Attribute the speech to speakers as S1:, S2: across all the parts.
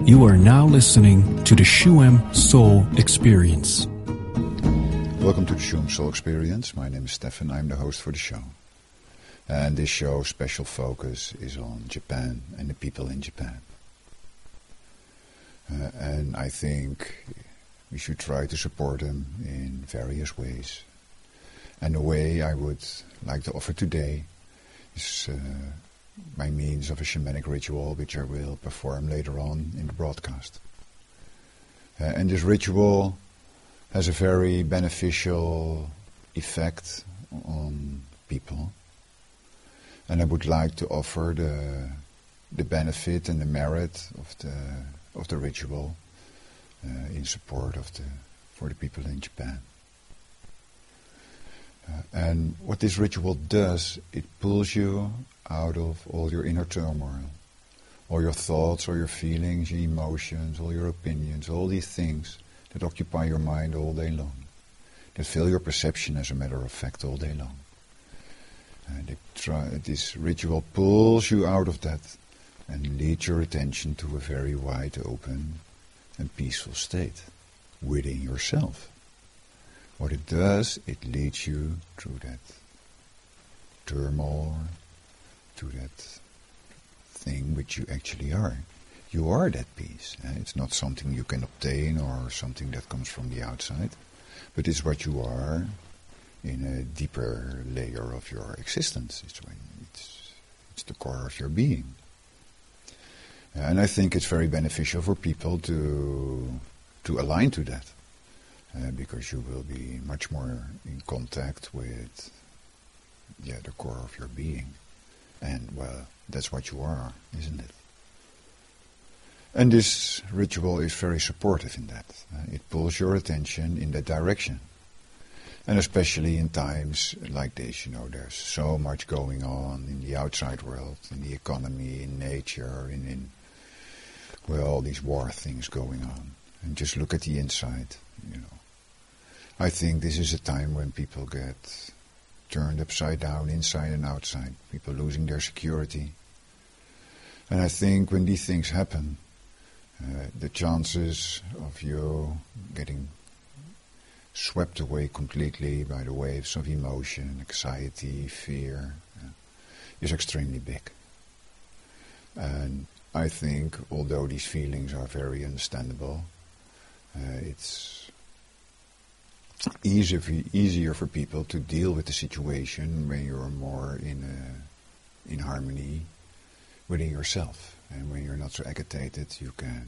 S1: You are now listening to the Shuem Soul Experience.
S2: Welcome to the Shuem Soul Experience. My name is Stefan. I'm the host for the show. And this show's special focus is on Japan and the people in Japan. And I think we should try to support them in various ways. And the way I would like to offer today is by means of a shamanic ritual, which I will perform later on in the broadcast. And this ritual has a very beneficial effect on people. And I would like to offer the benefit and the merit of the ritual in support for the people in Japan. And what this ritual does, it pulls you out of all your inner turmoil, all your thoughts, all your feelings, your emotions, all your opinions, all these things that occupy your mind all day long, that fill your perception, as a matter of fact, all day long. And this ritual pulls you out of that and leads your attention to a very wide open and peaceful state within yourself. What it does, it leads you through that turmoil, to that thing which you actually are. You are that peace. It's not something you can obtain or something that comes from the outside, but it's what you are in a deeper layer of your existence. It's the core of your being. And I think it's very beneficial for people to align to that, because you will be much more in contact with the core of your being. And, well, that's what you are, isn't it? And this ritual is very supportive in that. It pulls your attention in that direction. And especially in times like this, there's so much going on in the outside world, in the economy, in nature, in all these war things going on. And just look at the inside, I think this is a time when people get turned upside down, inside and outside. People losing their security. And I think when these things happen, the chances of you getting swept away completely by the waves of emotion, anxiety, fear, is extremely big. And I think, although these feelings are very understandable, it's easier for people to deal with the situation when you're more in harmony within yourself. And when you're not so agitated, you can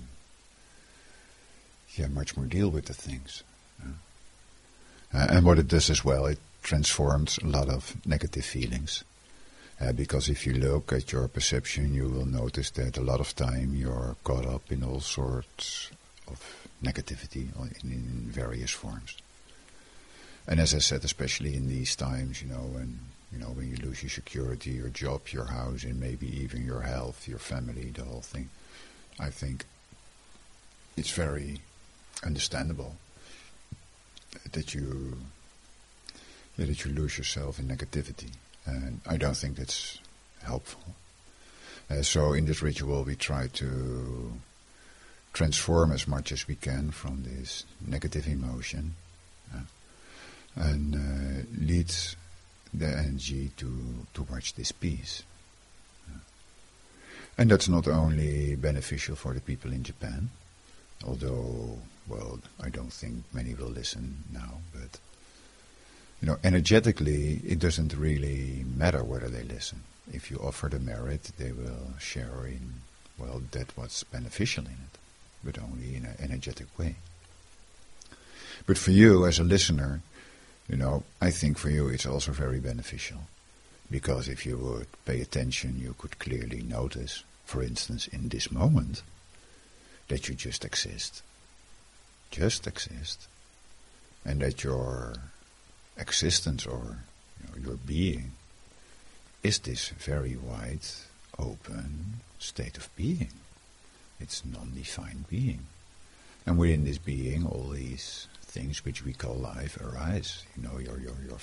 S2: much more deal with the things. And what it does as well, it transforms a lot of negative feelings. Because if you look at your perception, you will notice that a lot of time you're caught up in all sorts of negativity in various forms. And as I said, especially in these times, when you lose your security, your job, your house, and maybe even your health, your family, the whole thing, I think it's very understandable that you lose yourself in negativity. And I don't think that's helpful. So in this ritual we try to transform as much as we can from this negative emotion and leads the energy towards this peace. And that's not only beneficial for the people in Japan, although, well, I don't think many will listen now, but energetically, it doesn't really matter whether they listen. If you offer the merit, they will share in, that what's beneficial in it, but only in an energetic way. But for you, as a listener, I think for you it's also very beneficial. Because if you would pay attention, you could clearly notice, for instance, in this moment, that you just exist. Just exist. And that your existence or your being is this very wide, open state of being. It's non-defined being. And within this being, all these things which we call life arise. Your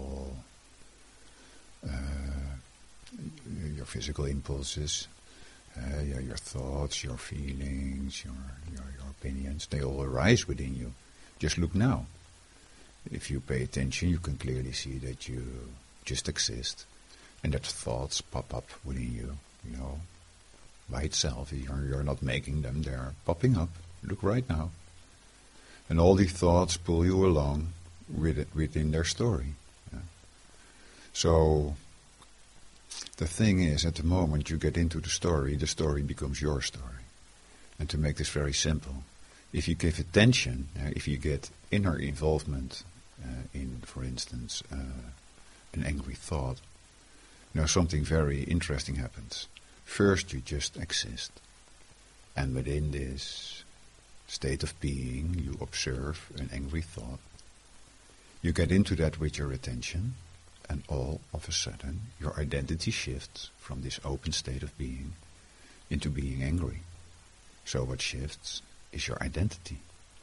S2: physical impulses, Your thoughts, your feelings, your opinions, they all arise within you. Just look now. If you pay attention, you can clearly see that you just exist, and that thoughts pop up within you, by itself. You're not making them, they're popping up. Look right now. And all these thoughts pull you along within their story. Yeah. So, the thing is, at the moment you get into the story becomes your story. And to make this very simple, if you give attention, if you get inner involvement in, for instance, an angry thought, something very interesting happens. First you just exist. And within this state of being, you observe an angry thought. You get into that with your attention, and all of a sudden your identity shifts from this open state of being into being angry. So what shifts is your identity.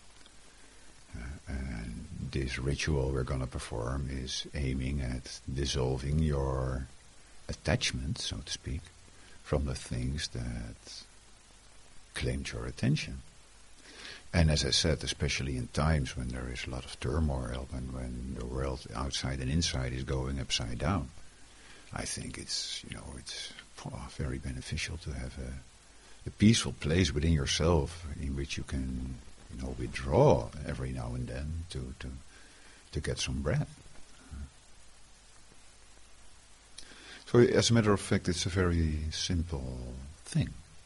S2: And this ritual we're going to perform is aiming at dissolving your attachment, so to speak, from the things that claimed your attention. And as I said, especially in times when there is a lot of turmoil, when the world outside and inside is going upside down, I think it's very beneficial to have a peaceful place within yourself in which you can withdraw every now and then to get some breath. So as a matter of fact, it's a very simple thing.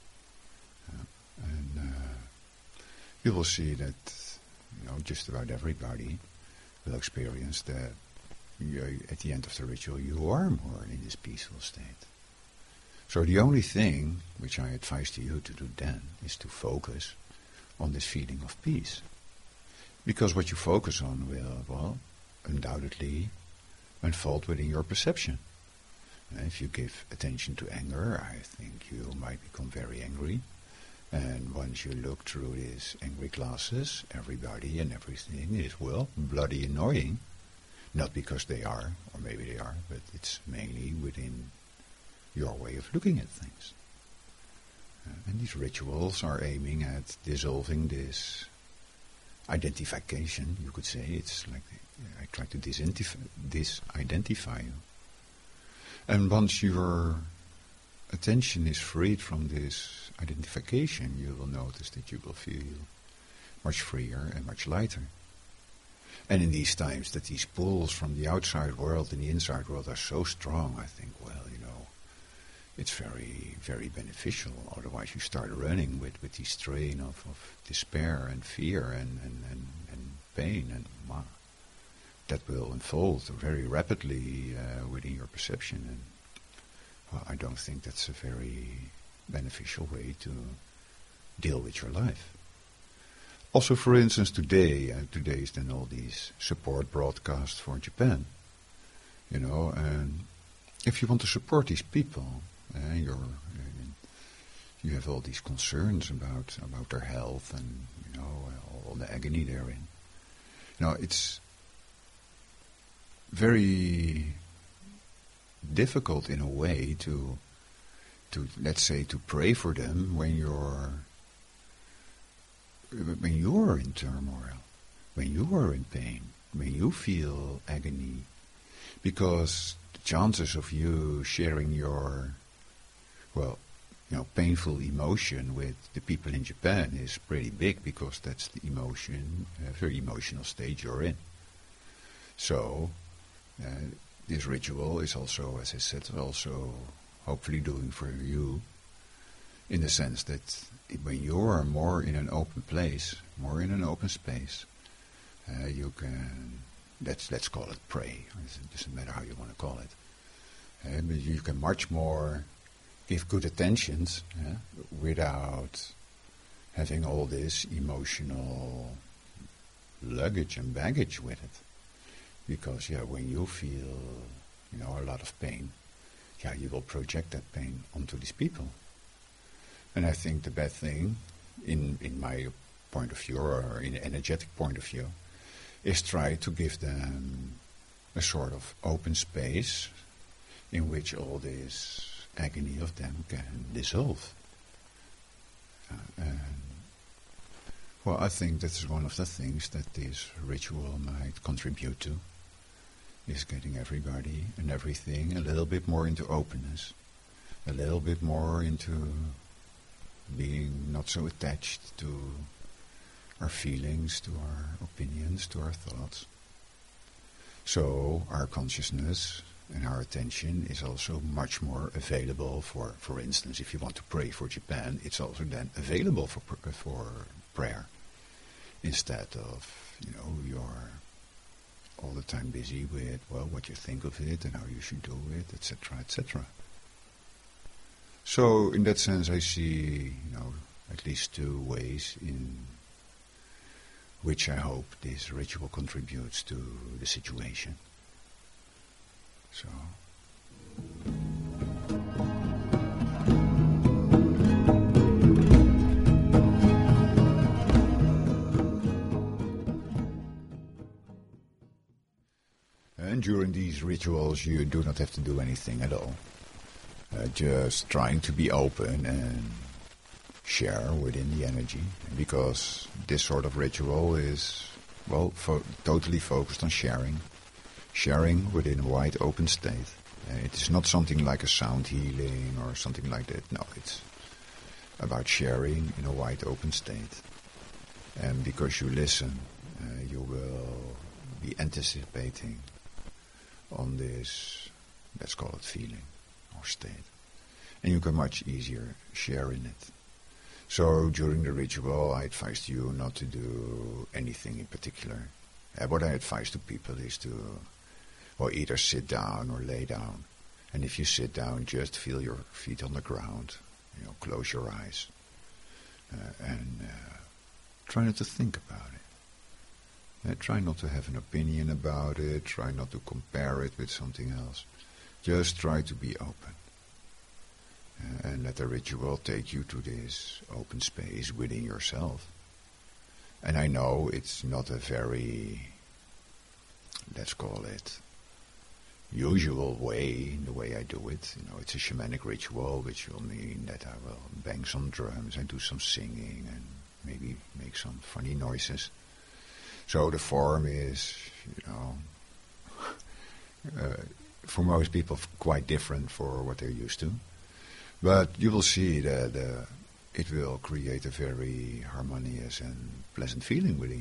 S2: And you will see that just about everybody will experience that at the end of the ritual you are more in this peaceful state. So the only thing which I advise to you to do then is to focus on this feeling of peace. Because what you focus on will, undoubtedly unfold within your perception. If you give attention to anger, I think you might become very angry. And once you look through these angry glasses, everybody and everything is, bloody annoying. Not because they are, or maybe they are, but it's mainly within your way of looking at things. And these rituals are aiming at dissolving this identification, you could say. It's like I try to disidentify you. And once your attention is freed from this identification, you will notice that you will feel much freer and much lighter. And in these times that these pulls from the outside world and the inside world are so strong, I think, it's very, very beneficial. Otherwise you start running with this strain of despair and fear and pain, and that will unfold very rapidly within your perception. And I don't think that's a very beneficial way to deal with your life. Also, for instance, today is then all these support broadcasts for Japan. And if you want to support these people, you have all these concerns about their health and all the agony they're in. It's very difficult in a way to let's say to pray for them when you're in turmoil, when you are in pain, when you feel agony, because the chances of you sharing your painful emotion with the people in Japan is pretty big, because that's the very emotional state you're in. So this ritual is also, as I said, also hopefully doing for you, in the sense that when you are more in an open place, more in an open space, you can, let's call it pray. It doesn't matter how you want to call it. But you can much more give good attentions without having all this emotional luggage and baggage with it. Because when you feel a lot of pain, you will project that pain onto these people. And I think the bad thing, in my point of view, or in an energetic point of view, is try to give them a sort of open space in which all this agony of them can dissolve. And, well, I think that's one of the things that this ritual might contribute to, is getting everybody and everything a little bit more into openness, a little bit more into being not so attached to our feelings, to our opinions, to our thoughts. So our consciousness and our attention is also much more available for instance, if you want to pray for Japan, it's also then available for prayer, instead of, you're all the time busy with, well, what you think of it and how you should do it, etc., etc. So in that sense I see, at least two ways in which I hope this ritual contributes to the situation. So. And during these rituals you do not have to do anything at all. Just trying to be open and share within the energy, because this sort of ritual is, well, totally focused on sharing within a wide open state. It is not something like a sound healing or something like that. No, it's about sharing in a wide open state. And because you listen, you will be anticipating on this, let's call it feeling or state. And you can much easier share in it. So during the ritual I advise you not to do anything in particular. What I advise to people is to, well, either sit down or lay down. And if you sit down, just feel your feet on the ground. Close your eyes. And try not to think about it. Try not to have an opinion about it. Try not to compare it with something else. Just try to be open. And let the ritual take you to this open space within yourself. And I know it's not a very, let's call it, usual way, the way I do it. It's a shamanic ritual, which will mean that I will bang some drums and do some singing and maybe make some funny noises. So the form is, for most people quite different for what they're used to. But you will see that it will create a very harmonious and pleasant feeling within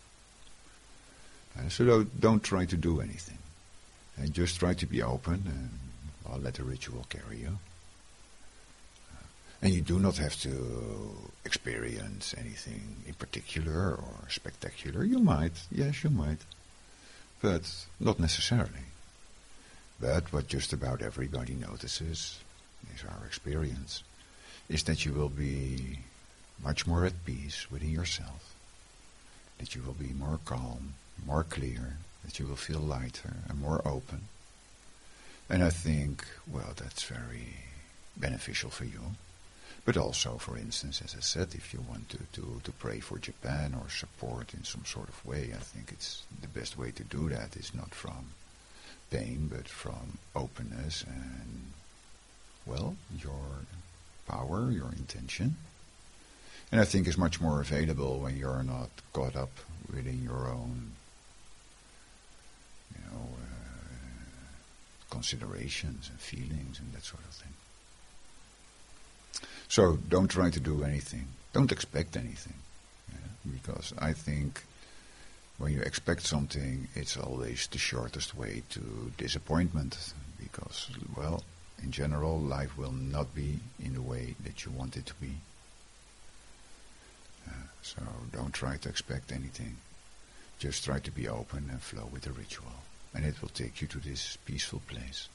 S2: you. So don't try to do anything. And just try to be open and let the ritual carry you. And you do not have to experience anything in particular or spectacular. You might, yes, you might. But not necessarily. But what just about everybody notices is our experience, is that you will be much more at peace within yourself, that you will be more calm, more clear, that you will feel lighter and more open. And I think, well, that's very beneficial for you. But also, for instance, as I said, if you want to pray for Japan or support in some sort of way, I think it's the best way to do that is not from pain, but from openness and, well, your power, your intention. And I think it's much more available when you're not caught up within your own, considerations and feelings and that sort of thing. So don't try to do anything. Don't expect anything. Because I think when you expect something, it's always the shortest way to disappointment. Because, well, in general, life will not be in the way that you want it to be. So don't try to expect anything. Just try to be open and flow with the ritual. And it will take you to this peaceful place.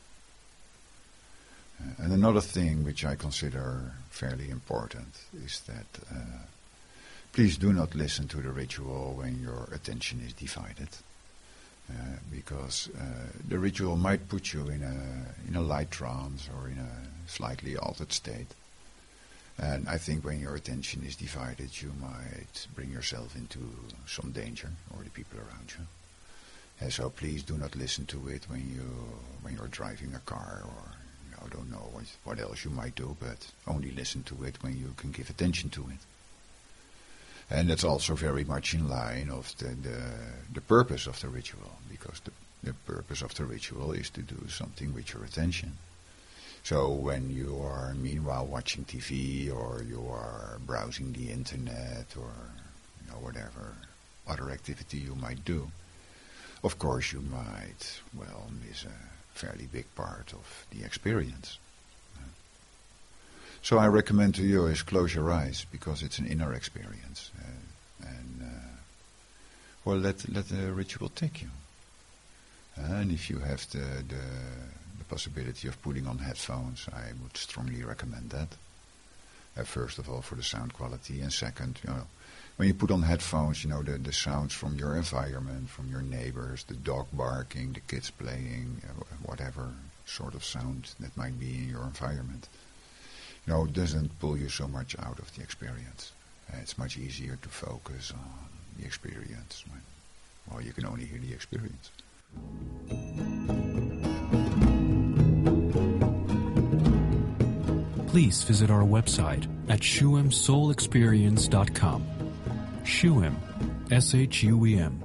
S2: And another thing which I consider fairly important is that please do not listen to the ritual when your attention is divided. Because the ritual might put you in a light trance or in a slightly altered state. And I think when your attention is divided, you might bring yourself into some danger, or the people around you. And so please do not listen to it when you're driving a car, or I don't know what else you might do, but only listen to it when you can give attention to it. And that's also very much in line of the purpose of the ritual, because the purpose of the ritual is to do something with your attention. So when you are meanwhile watching TV, or you are browsing the internet, or whatever other activity you might do, of course you might, miss a fairly big part of the experience. So I recommend to you is close your eyes, because it's an inner experience. Let the ritual take you. And if you have the possibility of putting on headphones, I would strongly recommend that. First of all, for the sound quality, and second, when you put on headphones, the sounds from your environment, from your neighbors, the dog barking, the kids playing, whatever sort of sound that might be in your environment, doesn't pull you so much out of the experience. It's much easier to focus on the experience when, you can only hear the experience.
S1: Please visit our website at shuemsoulexperience.com. Shuem, SHUEM.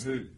S2: Hey.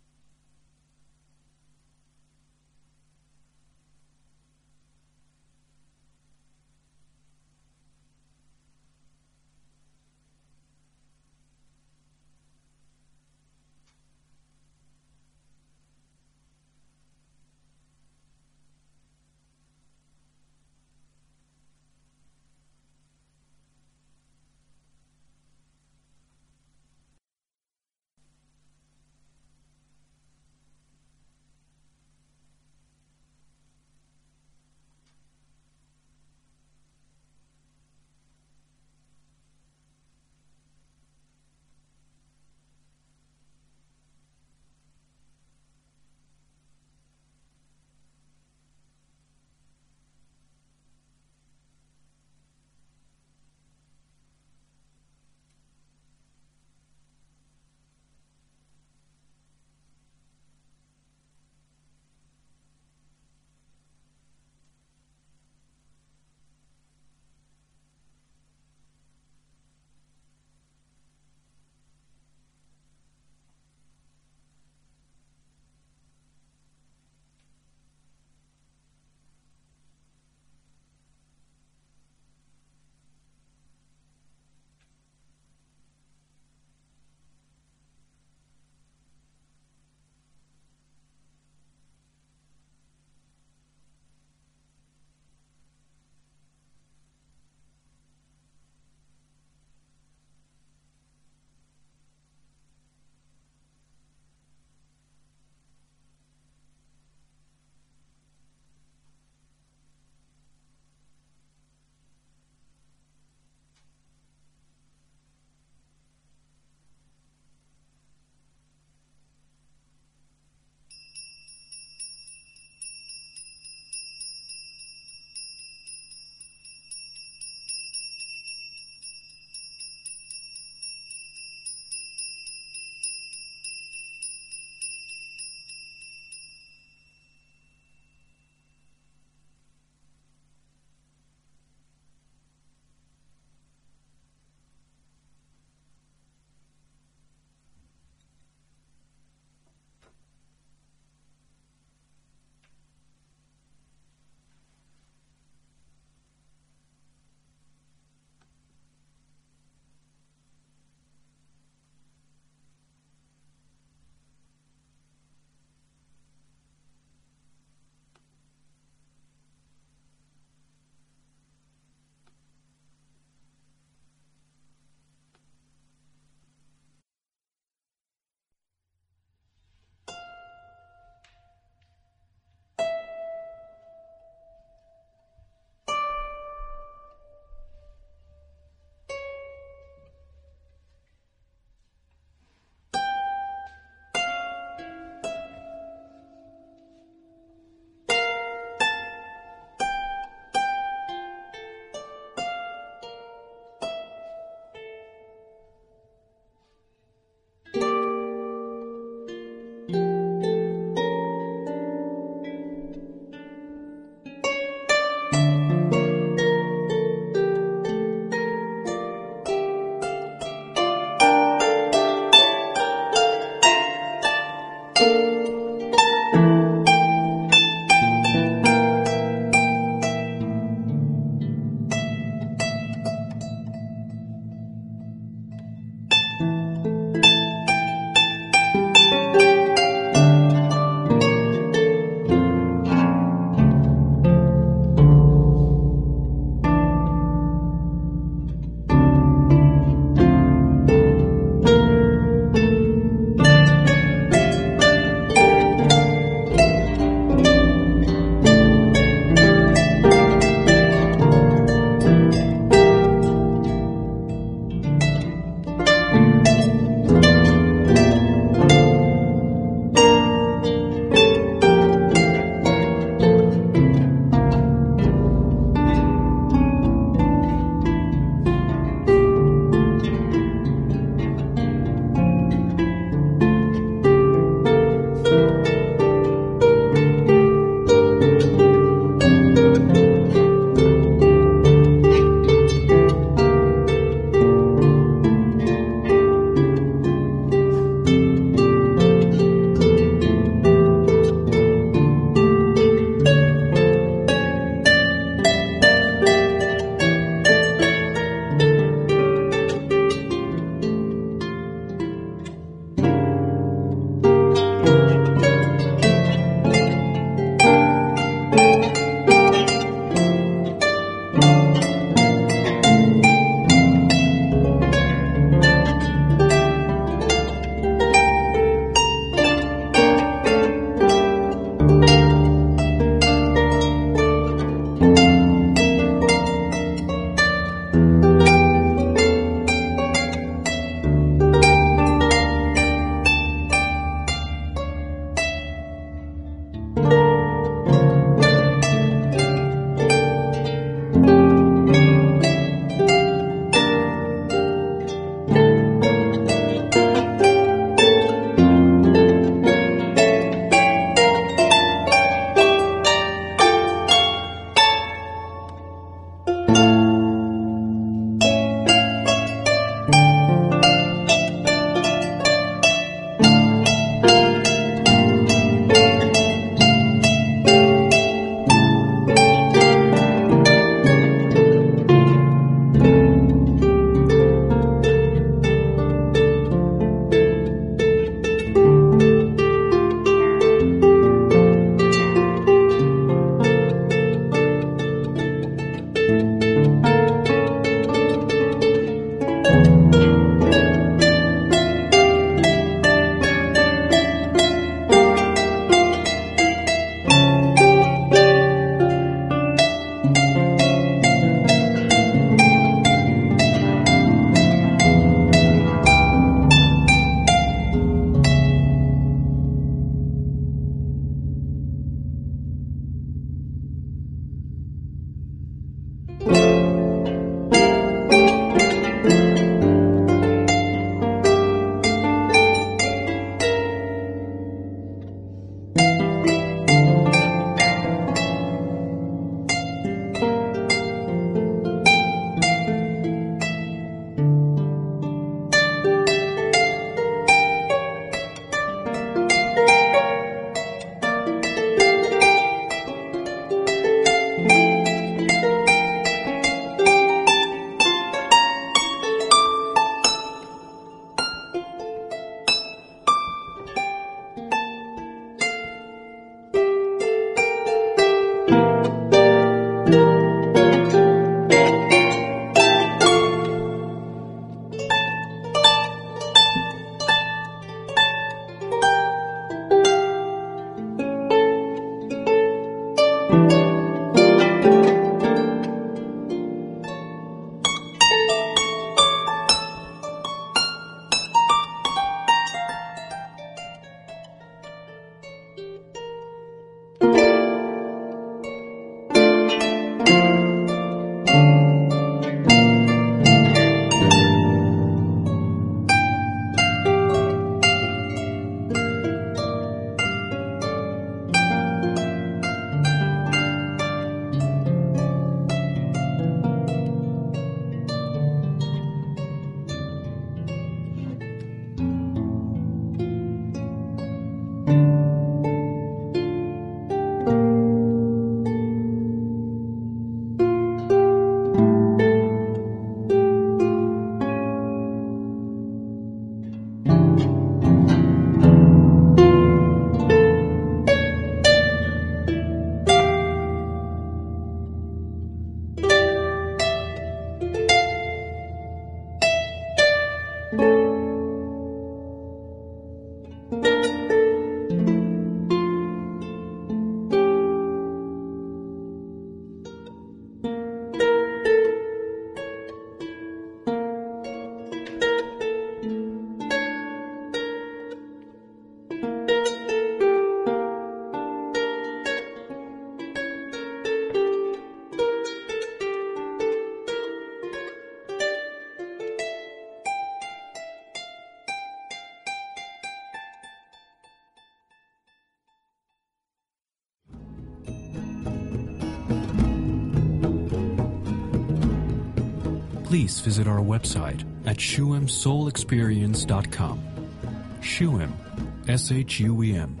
S1: please visit our website at shuemsoulexperience.com. Shuem, SHUEM.